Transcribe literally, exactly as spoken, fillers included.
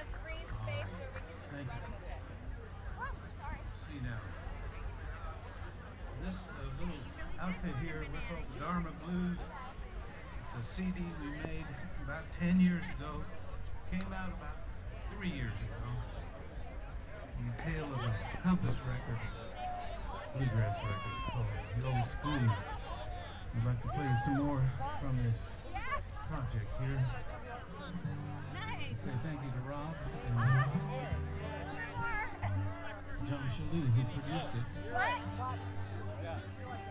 have free space where we can just Thank run you. with it. Oh, sorry. See now. This uh, little You really did outfit want a here, we're banana. called the You Dharma wanted Blues. to. It's a C D we made about ten years ago. Came out about three years ago. On the tail of a Compass record, bluegrass record called The Old Spoon. I'd like to play some more from this Yeah. project here. I Nice. say thank you to Rob and Oh, one more. John Shalou who produced it. What?